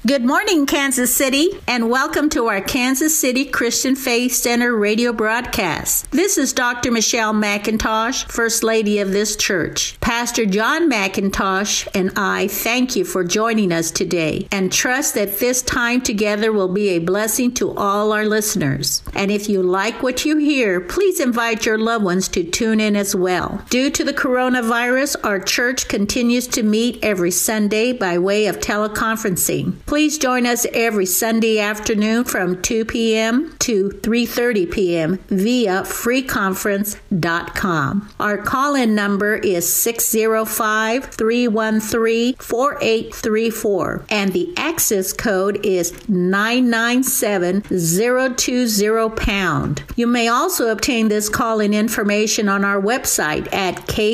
Good morning, Kansas City, and welcome to our Kansas City Christian Faith Center radio broadcast. This is Dr. Michelle McIntosh, First Lady of this church. Pastor John McIntosh and I thank you for joining us today and trust that this time together will be a blessing to all our listeners. And if you like what you hear, please invite your loved ones to tune in as well. Due to the coronavirus, our church continues to meet every Sunday by way of teleconferencing. Please join us every Sunday afternoon from 2 p.m. to 3:30 p.m. via freeconference.com. Our call-in number is 605-313-4834, and the access code is 997020#. You may also obtain this call-in information on our website at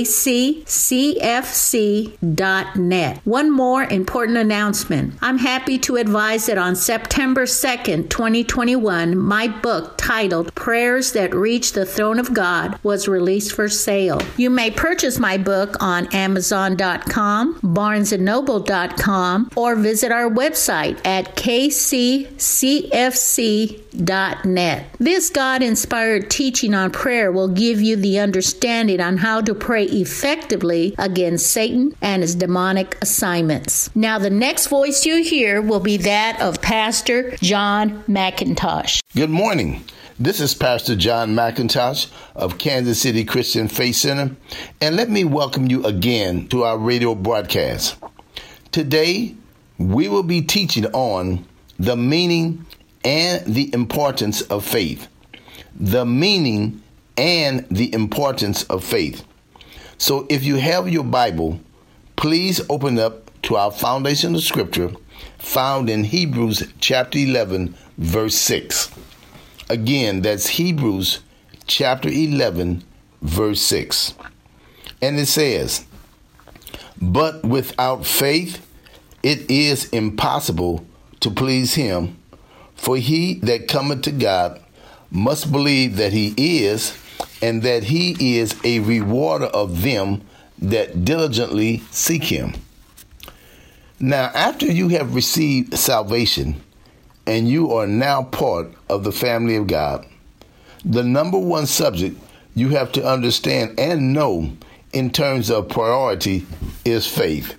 kccfc.net. One more important announcement. I'm happy to advise that on September 2nd, 2021, my book titled Prayers That Reach the Throne of God was released for sale. You may purchase my book on Amazon.com, BarnesandNoble.com, or visit our website at kccfc.net. This God-inspired teaching on prayer will give you the understanding on how to pray effectively against Satan and his demonic assignments. Now, the next voice you hear will be that of Pastor John McIntosh. Good morning. This is Pastor John McIntosh of Kansas City Christian Faith Center, and let me welcome you again to our radio broadcast. Today, we will be teaching on the meaning and the importance of faith. The meaning and the importance of faith. So if you have your Bible, please open up to our foundational scripture found in Hebrews chapter 11, verse 6. Again, that's Hebrews chapter 11, verse 6. And it says, "But without faith it is impossible to please him, for he that cometh to God must believe that he is, and that he is a rewarder of them that diligently seek him." Now, after you have received salvation and you are now part of the family of God, the number one subject you have to understand and know in terms of priority is faith.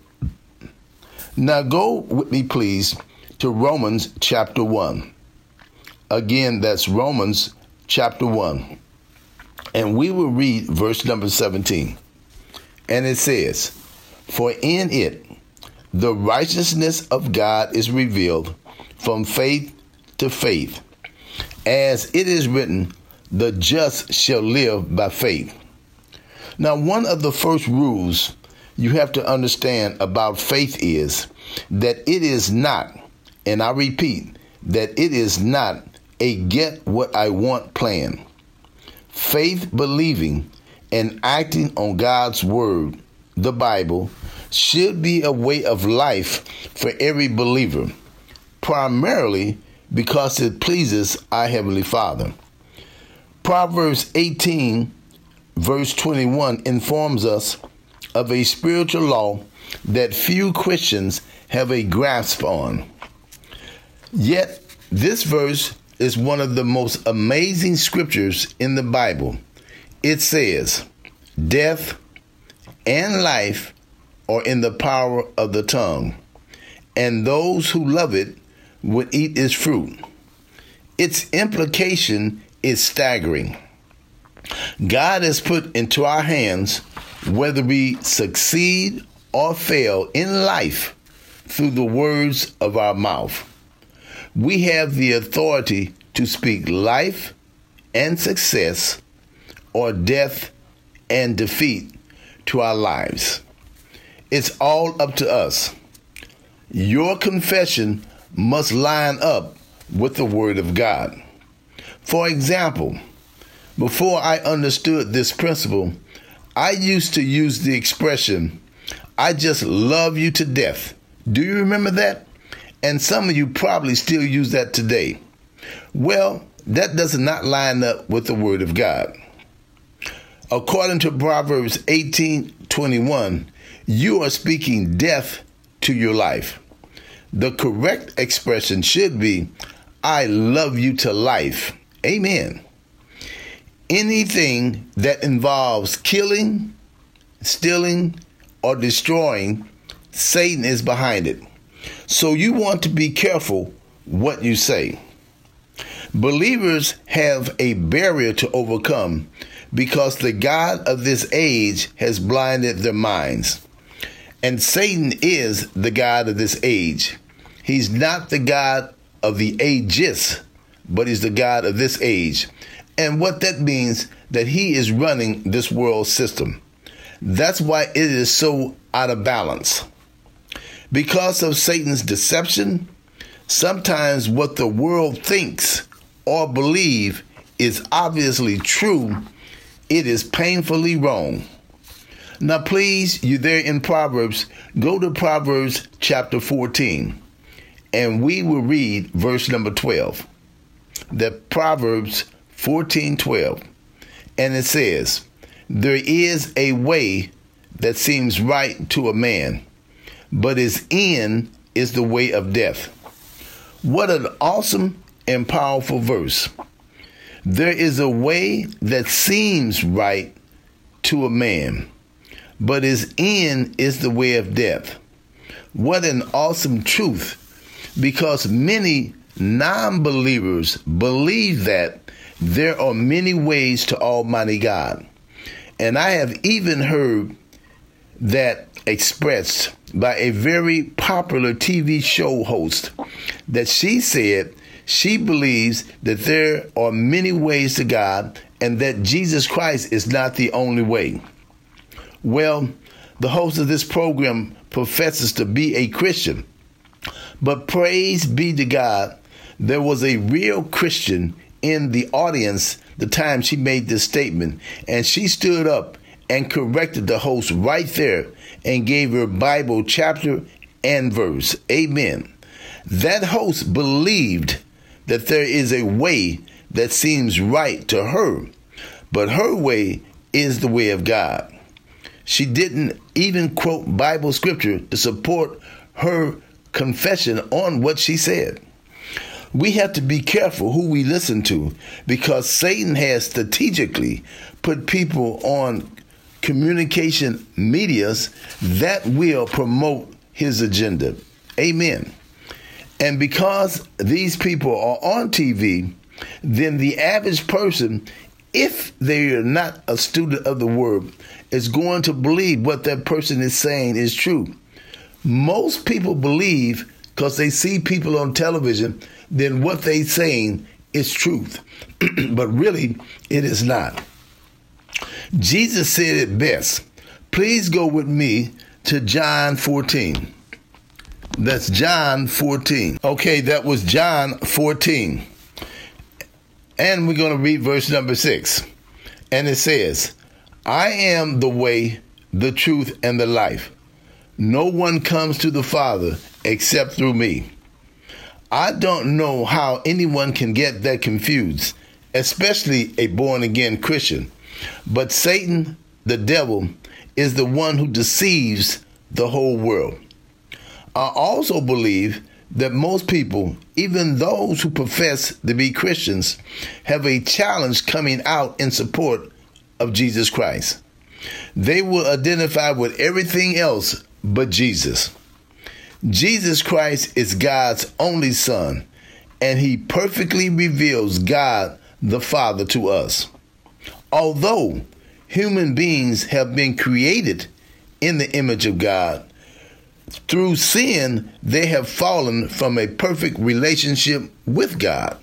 Now go with me, please, to Romans chapter 1. Again, that's Romans chapter 1. And we will read verse number 17. And it says, "For in it the righteousness of God is revealed from faith to faith. As it is written, the just shall live by faith." Now, one of the first rules you have to understand about faith is that it is not, and I repeat, that it is not a get what I want plan. Faith believing and acting on God's word, the Bible, should be a way of life for every believer, primarily because it pleases our Heavenly Father. Proverbs 18, verse 21 informs us of a spiritual law that few Christians have a grasp on. Yet, this verse is one of the most amazing scriptures in the Bible. It says, "Death and life are in the power of the tongue, and those who love it would eat its fruit." Its implication is staggering. God has put into our hands whether we succeed or fail in life through the words of our mouth. We have the authority to speak life and success, or death and defeat to our lives. It's all up to us. Your confession must line up with the Word of God. For example, before I understood this principle, I used to use the expression, "I just love you to death." Do you remember that? And some of you probably still use that today. Well, that does not line up with the Word of God. According to Proverbs 18:21, you are speaking death to your life. The correct expression should be, I love you to life. Amen. Anything that involves killing, stealing, or destroying, Satan is behind it. So you want to be careful what you say. Believers have a barrier to overcome because the God of this age has blinded their minds. And Satan is the God of this age. He's not the God of the ages, but he's the God of this age. And what that means, that he is running this world system. That's why it is so out of balance. Because of Satan's deception, sometimes what the world thinks or believe is obviously true. It is painfully wrong. Now, please, you there in Proverbs, go to Proverbs chapter 14, and we will read verse number 12. That Proverbs 14:12, and it says, there is a way that seems right to a man, but his end is the way of death. What an awesome and powerful verse. There is a way that seems right to a man, but his end is the way of death. What an awesome truth, because many non-believers believe that there are many ways to Almighty God. And I have even heard that expressed by a very popular TV show host, that she said she believes that there are many ways to God and that Jesus Christ is not the only way. Well, the host of this program professes to be a Christian, but praise be to God, there was a real Christian in the audience the time she made this statement, and she stood up and corrected the host right there and gave her Bible chapter and verse. Amen. That host believed that there is a way that seems right to her, but her way is the way of God. She didn't even quote Bible scripture to support her confession on what she said. We have to be careful who we listen to, because Satan has strategically put people on communication medias that will promote his agenda. Amen. And because these people are on TV, then the average person, if they are not a student of the word, is going to believe what that person is saying is true. Most people believe because they see people on television, then what they're saying is truth. But really, it is not. Jesus said it best. Please go with me to John 14. That's John 14. Okay, that was John 14. And we're going to read verse number 6. And it says, I am the way, the truth, and the life. No one comes to the Father except through me. I don't know how anyone can get that confused, especially a born-again Christian. But Satan, the devil, is the one who deceives the whole world. I also believe that most people, even those who profess to be Christians, have a challenge coming out in support of Jesus Christ. They will identify with everything else but Jesus. Jesus Christ is God's only Son, and he perfectly reveals God the Father to us. Although human beings have been created in the image of God, through sin, they have fallen from a perfect relationship with God.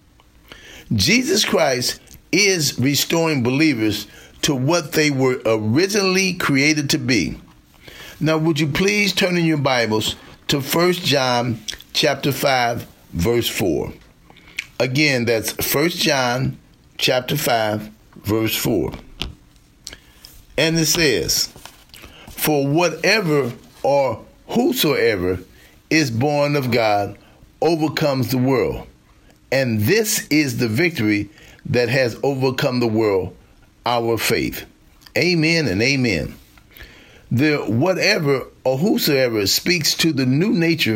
Jesus Christ is restoring believers to what they were originally created to be. Now, would you please turn in your Bibles to 1 John chapter 5, verse 4. Again, that's 1 John chapter 5, verse 4. And it says, for whatever or whosoever is born of God overcomes the world. And this is the victory that has overcome the world, our faith. Amen and amen. The whatever or whosoever speaks to the new nature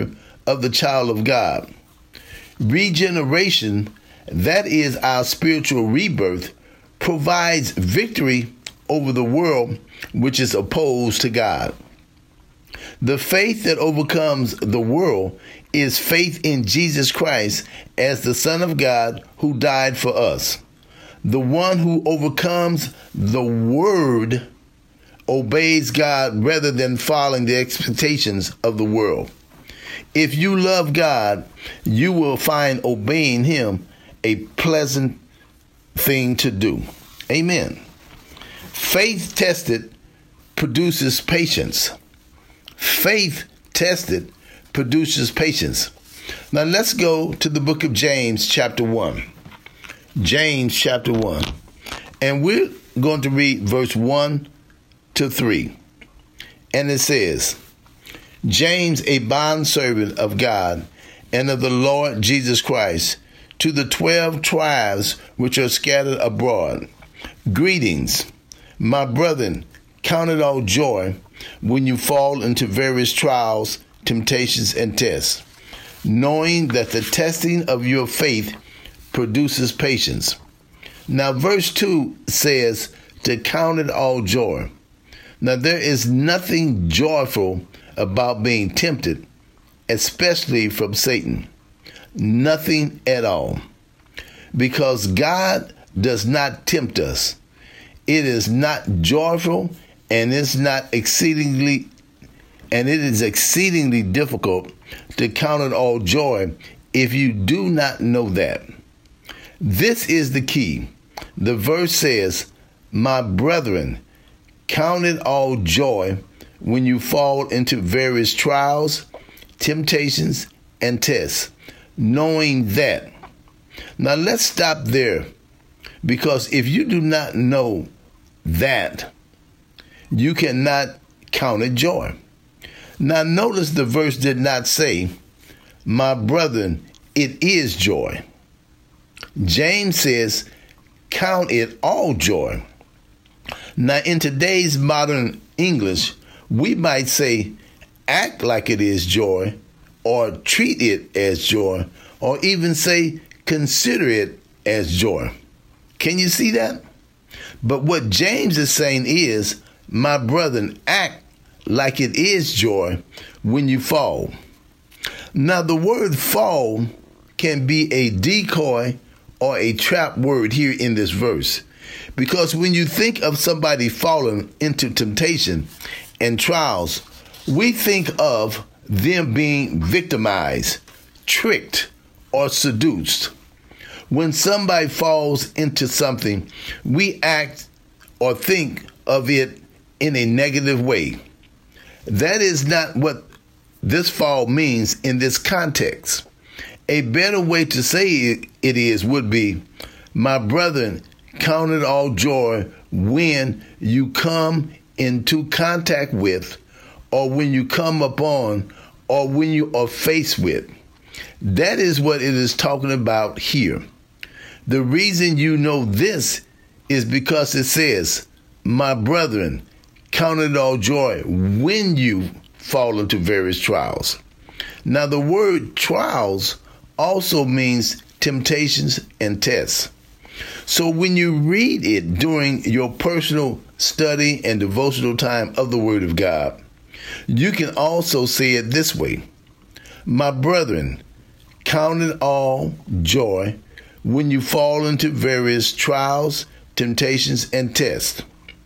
of the child of God. Regeneration, that is our spiritual rebirth, provides victory over the world which is opposed to God. The faith that overcomes the world is faith in Jesus Christ as the Son of God who died for us. The one who overcomes the Word obeys God rather than following the expectations of the world. If you love God, you will find obeying Him a pleasant thing to do. Amen. Faith tested produces patience. Faith tested produces patience. Now let's go to the book of James chapter 1. James chapter 1. And we're going to read verse 1 to 3. And it says, James, a bondservant of God and of the Lord Jesus Christ, to the 12 tribes which are scattered abroad, greetings. My brethren, count it all joy when you fall into various trials, temptations, and tests, knowing that the testing of your faith produces patience. Now, verse 2 says to count it all joy. Now, there is nothing joyful about being tempted, especially from Satan. Nothing at all. Because God does not tempt us. It is not joyful, and it is exceedingly difficult to count it all joy if you do not know that. This is the key. The verse says, my brethren, count it all joy when you fall into various trials, temptations, and tests, knowing that. Now let's stop there, because if you do not know that, you cannot count it joy. Now notice the verse did not say, my brethren, it is joy. James says, count it all joy. Now in today's modern English, we might say, act like it is joy, or treat it as joy, or even say, consider it as joy. Can you see that? But what James is saying is, my brethren, act like it is joy when you fall. Now, the word fall can be a decoy or a trap word here in this verse, because when you think of somebody falling into temptation and trials, we think of them being victimized, tricked, or seduced. When somebody falls into something, we act or think of it in a negative way. That is not what this fall means in this context. A better way to say it would be, my brethren, count it all joy when you come into contact with, or when you come upon, or when you are faced with. That is what it is talking about here. The reason you know this is because it says, my brethren, count it all joy when you fall into various trials. Now, the word trials also means temptations and tests. So when you read it during your personal study and devotional time of the Word of God, you can also say it this way. My brethren, count it all joy when you fall into various trials, temptations, and tests.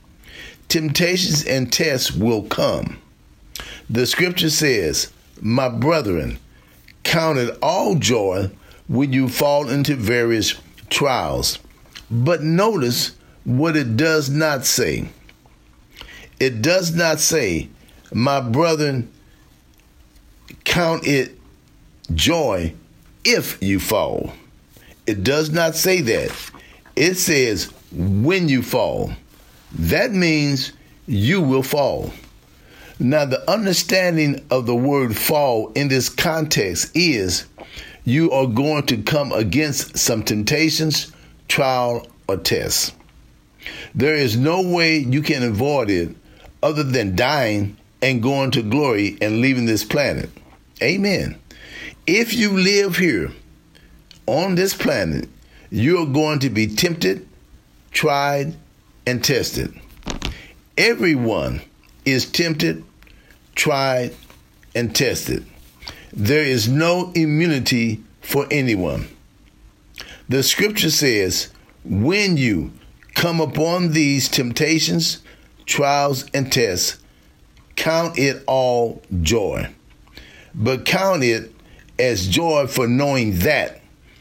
Temptations and tests will come. The scripture says, my brethren, count it all joy when you fall into various trials. But notice what it does not say. It does not say, my brethren, count it joy if you fall. It does not say that. It says when you fall. That means you will fall. Now, the understanding of the word fall in this context is you are going to come against some temptations, trial, or test. There is no way you can avoid it other than dying and going to glory and leaving this planet. Amen. If you live here on this planet, you're going to be tempted, tried, and tested. Everyone is tempted, tried, and tested. There is no immunity for anyone. The scripture says, when you come upon these temptations, trials, and tests, count it all joy. But count it as joy for knowing that.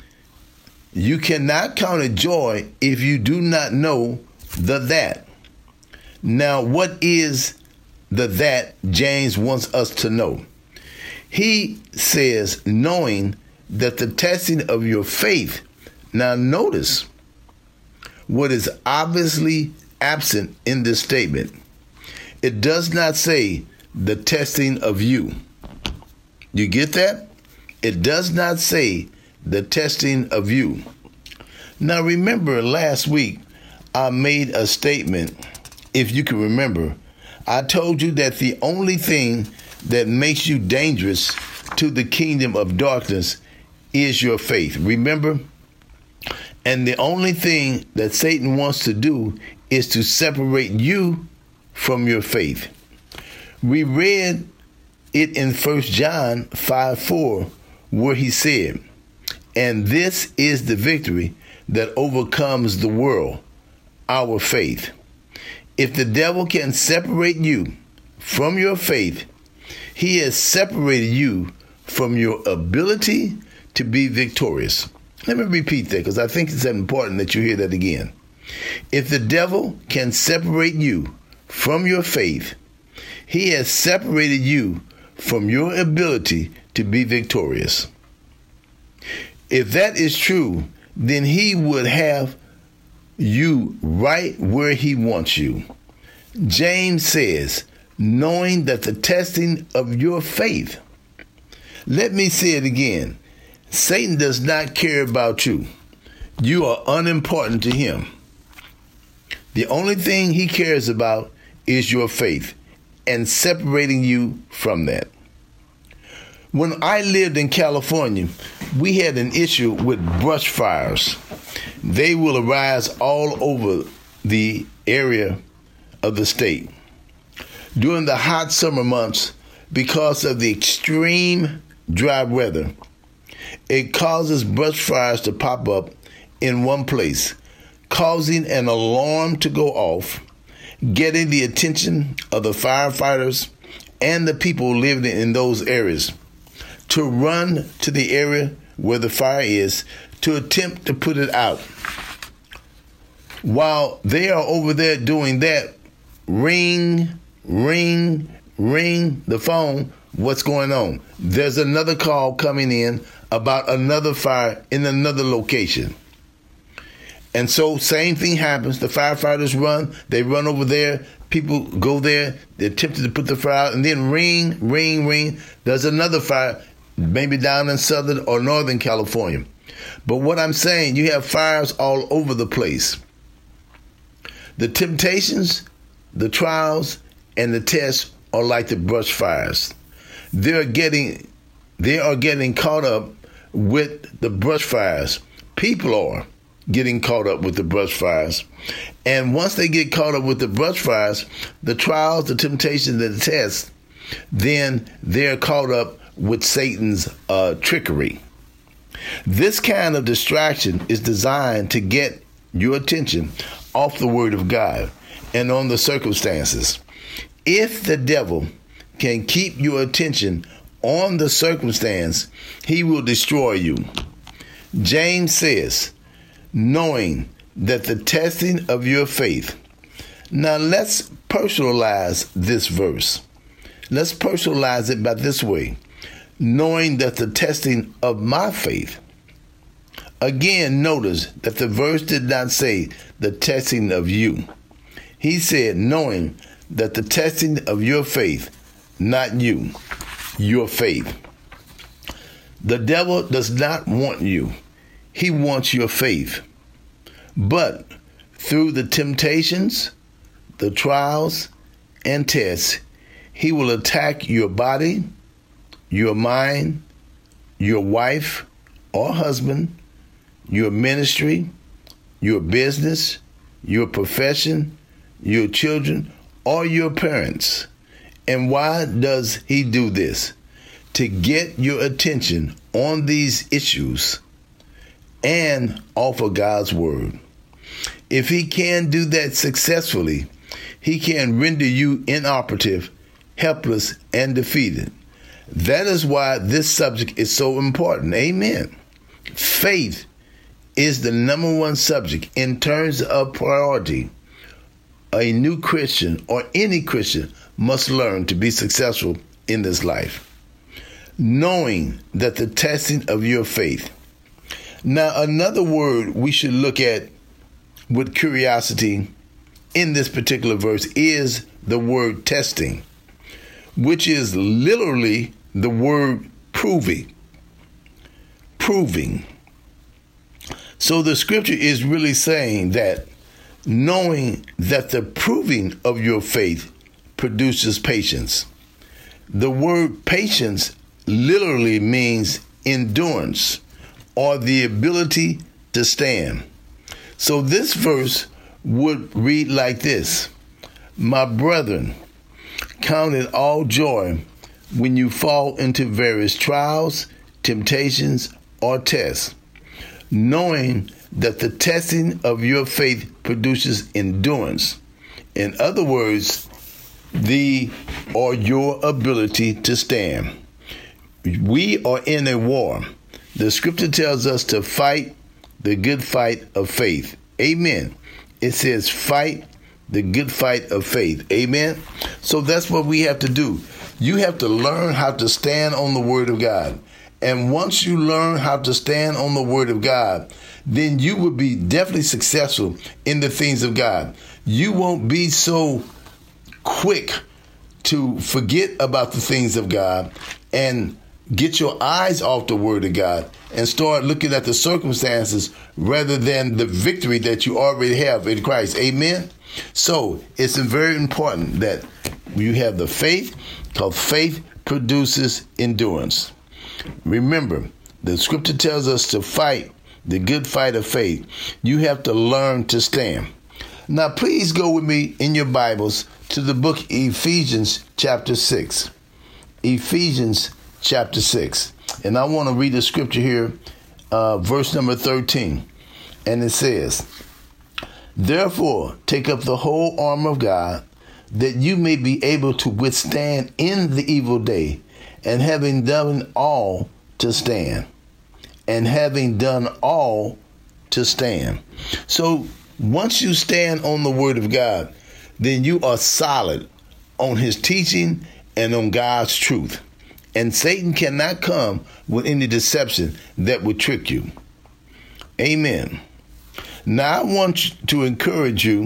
You cannot count it joy if you do not know the that. Now, what is the that James wants us to know? He says, knowing that the testing of your faith. Now, notice what is obviously absent in this statement. It does not say the testing of you. You get that? It does not say the testing of you. Now, remember last week, I made a statement. If you can remember, I told you that the only thing that makes you dangerous to the kingdom of darkness is your faith. Remember? And the only thing that Satan wants to do is to separate you from your faith. We read it in 1 John 5:4, where he said, and this is the victory that overcomes the world, our faith. If the devil can separate you from your faith, he has separated you from your ability to be victorious. Let me repeat that because I think it's important that you hear that again. If the devil can separate you from your faith, he has separated you from your ability to be victorious. If that is true, then he would have you right where he wants you. James says, knowing that the testing of your faith. Let me say it again. Satan does not care about you. You are unimportant to him. The only thing he cares about is your faith and separating you from that. When I lived in California, we had an issue with brush fires. They will arise all over the area of the state. During the hot summer months, because of the extreme dry weather, it causes brush fires to pop up in one place, causing an alarm to go off, getting the attention of the firefighters and the people living in those areas to run to the area where the fire is to attempt to put it out. While they are over there doing that, ring, ring, ring the phone. What's going on? There's another call coming in about another fire in another location. And so same thing happens. The firefighters run. They run over there. People go there. They're tempted to put the fire out. And then ring, ring, ring. There's another fire, maybe down in Southern or Northern California. But what I'm saying, you have fires all over the place. The temptations, the trials, and the tests are like the brush fires. They are getting caught up with the brush fires. People are getting caught up with the brush fires. And once they get caught up with the brush fires, the trials, the temptations, and the tests, then they're caught up with Satan's trickery. This kind of distraction is designed to get your attention off the Word of God and on the circumstances. If the devil can keep your attention on the circumstance, he will destroy you. James says, knowing that the testing of your faith. Now let's personalize this verse. Let's personalize it by this way. Knowing that the testing of my faith. Again, notice that the verse did not say the testing of you. He said, knowing that the testing of your faith, not you, your faith. The devil does not want you. He wants your faith. But through the temptations, the trials, and tests, he will attack your body, your mind, your wife or husband, your ministry, your business, your profession, your children, or your parents. And why does he do this? To get your attention on these issues and offer God's word. If he can do that successfully, he can render you inoperative, helpless, and defeated. That is why this subject is so important. Amen. Faith is the number one subject in terms of priority. A new Christian or any Christian must learn to be successful in this life, knowing that the testing of your faith. Now, another word we should look at with curiosity in this particular verse is the word testing, which is literally the word proving. So the scripture is really saying that knowing that the proving of your faith produces patience. The word patience literally means endurance or the ability to stand. So this verse would read like this: My brethren, count it all joy when you fall into various trials, temptations, or tests, knowing that the testing of your faith produces endurance. In other words, your ability to stand. We are in a war. The scripture tells us to fight the good fight of faith. Amen. It says fight the good fight of faith. Amen. So that's what we have to do. You have to learn how to stand on the word of God. And once you learn how to stand on the word of God, then you will be definitely successful in the things of God. You won't be so quick to forget about the things of God and get your eyes off the word of God and start looking at the circumstances rather than the victory that you already have in Christ. Amen. So it's very important that you have the faith, because faith produces endurance. Remember, the scripture tells us to fight the good fight of faith. You have to learn to stand. Now, please go with me in your Bibles to the book Ephesians chapter 6. Ephesians chapter 6. And I want to read the scripture here, verse number 13. And it says, Therefore, take up the whole armor of God, that you may be able to withstand in the evil day, and having done all to stand. And having done all to stand. So once you stand on the word of God, then you are solid on his teaching and on God's truth. And Satan cannot come with any deception that would trick you. Amen. Now I want to encourage you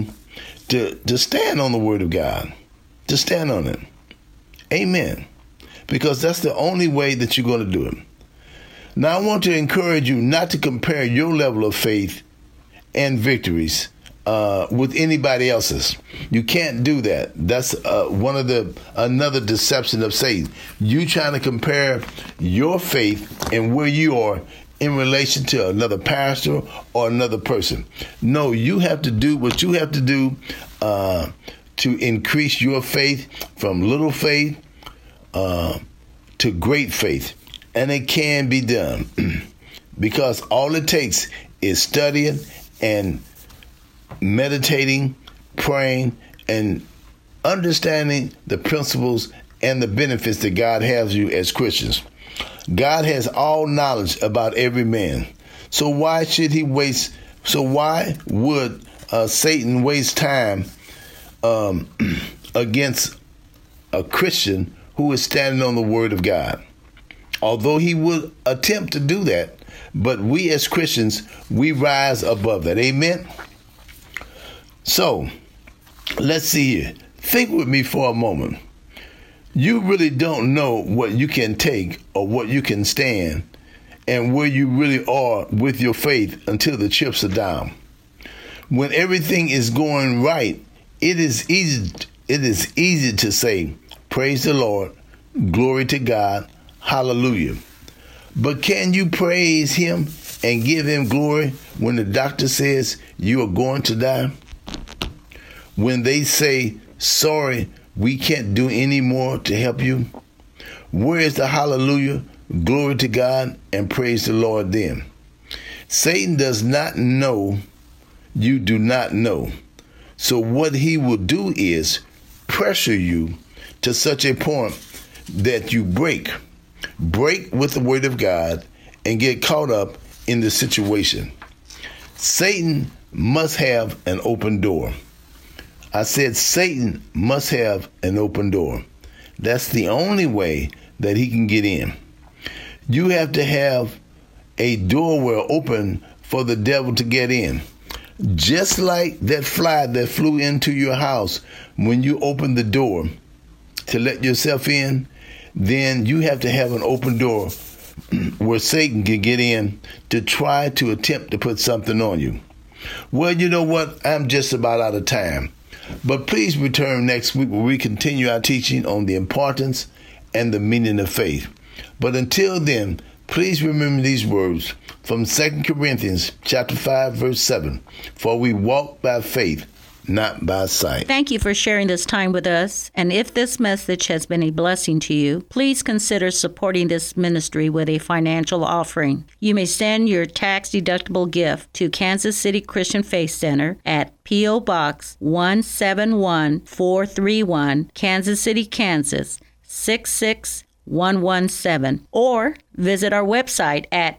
to stand on the word of God, to stand on it. Amen. Because that's the only way that you're going to do it. Now I want to encourage you not to compare your level of faith and victories with anybody else's. You can't do that. That's another deception of Satan. You trying to compare your faith and where you are in relation to another pastor or another person. No, you have to do what you have to do to increase your faith from little faith to great faith. And it can be done because all it takes is studying and meditating, praying, and understanding the principles and the benefits that God has you as Christians. God has all knowledge about every man. So why should he waste? So why would Satan waste time against a Christian who is standing on the word of God? Although he would attempt to do that, but we as Christians, we rise above that. Amen. So let's see here. Think with me for a moment. You really don't know what you can take or what you can stand and where you really are with your faith until the chips are down. When everything is going right, it is easy to say, praise the Lord, glory to God, hallelujah. But can you praise him and give him glory when the doctor says you are going to die? When they say, sorry, we can't do any more to help you? Where is the hallelujah, glory to God, and praise the Lord then? Satan does not know you do not know. So what he will do is pressure you to such a point that you break with the word of God and get caught up in the situation. Satan must have an open door. I said Satan must have an open door. That's the only way that he can get in. You have to have a doorway open for the devil to get in. Just like that fly that flew into your house when you opened the door to let yourself in, then you have to have an open door where Satan can get in to try to attempt to put something on you. Well, you know what? I'm just about out of time. But please return next week where we continue our teaching on the importance and the meaning of faith. But until then, please remember these words from 2 Corinthians chapter 5, verse 7. For we walk by faith, not by sight. Thank you for sharing this time with us. And if this message has been a blessing to you, please consider supporting this ministry with a financial offering. You may send your tax-deductible gift to Kansas City Christian Faith Center at P.O. Box 171431, Kansas City, Kansas 66117, or visit our website at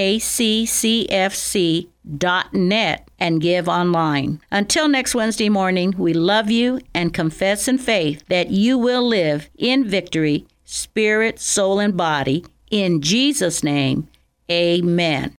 kccfc.net and give online. Until next Wednesday morning, we love you and confess in faith that you will live in victory, spirit, soul, and body. In Jesus' name, amen.